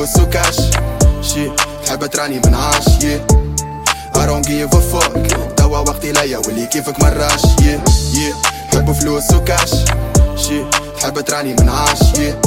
فلوس وكاش شي تحب تراني منعاش I don't give a fuck توا وقتي ليا واللي كيفك مراش تحب فلوس وكاش شي تحب تراني منعاش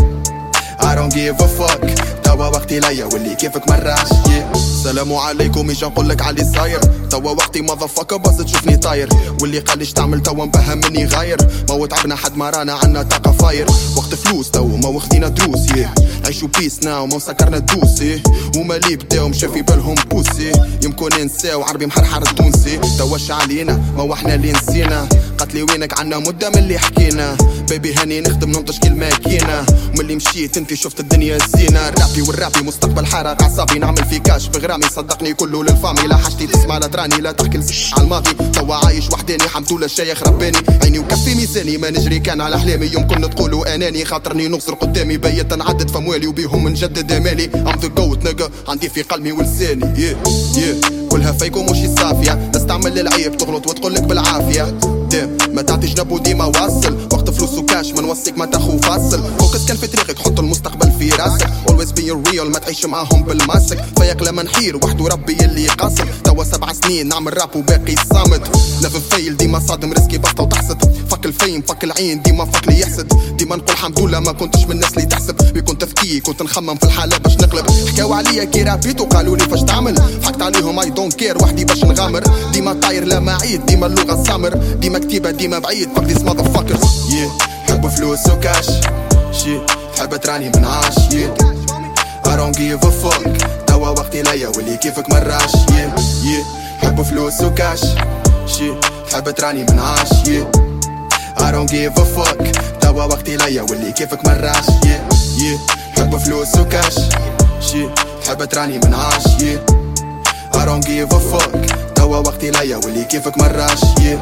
I don't give a fuck توا وقتي ليا واللي كيفك مراش السلام عليكم اجا نقولك علي صاير توا وقتي مضفكة بس تشوفني طاير واللي قاليش تعمل توا مبهم مني غاير ما تعبنا حد ما رانا عنا طاقة فاير وقت فلوس تو ما واخدينا دروس عيشو بيس ناو ما مسكرنا الدوس وما لي بداو مشا في بالهم بوسي يمكن ننساو عربي محرحر التونسي توش علينا ما وحنا اللي نسينا قتلي وينك عنا مدة من اللي حكينا بيبي هاني نخدم ننطش كل ماكينة وملي مشيت انتي شفت الدنيا الزينة والرابي مستقبل حارق عصابي نعمل في كاش بغرامي صدقني كله للفامي لا حاجتي تسمع لا تراني لا تحكي على الماضي توا عايش وحداني حمدولله الشيخ رباني عيني وكفي ميزاني ما نجري كان على احلامي يمكن تقولوا اناني خاطرني نغزر قدامي بيت نعدد فموالي وبيهم نجدد امالي I'm the goat nigga عندي في قلبي ولساني كلها فيك ومش صافية نستعمل العيب تغلط وتقولك بالعافية ما تعطيش نبو ديما واصل وقت فلوس وكاش ما نوصيك ما تاخو فاصل فوكس كان في طريقك حط المستقبل في راسك always be real ما تعيش معاهم بالماسك فياك لما نحير وحده ربي اللي قاصر توا 7 سنين نعمل راب وباقي صامد نف فايل ديما صادم رزقي بسطة وتحسد فك الفيم فك العين ديما فك لي يحسد ديما نقول الحمد لله ما كنتش من الناس اللي تحسب كنت تفكي كنت نخمم في الحالة باش نقلب حكاو عليا كي رابيت وقالوا لي فاش تعمل حكت عليهم اي دونت كير وحدي باش نغامر ديما طاير لا معيد ديما اللغة سامر ديما كتيبة ديما بعيد فك ديس ماذر حب فلوس وكاش شي تحب تراني منعاش I don't give a fuck توا وقتي ليا واللي كيفك مراش حب فلوس وكاش شي تحب تراني منعاش I don't give a fuck توا وقتي ليا واللي كيفك مراش حب فلوس وكاش شي تحب تراني منعاش I don't give a fuck توا وقتي ليا واللي كيفك مراش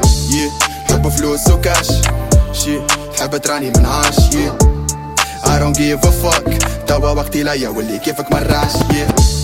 حب فلوس وكاش شي تحب تراني منعاش I don't give a fuck توا وقتي ليا واللي كيفك مراش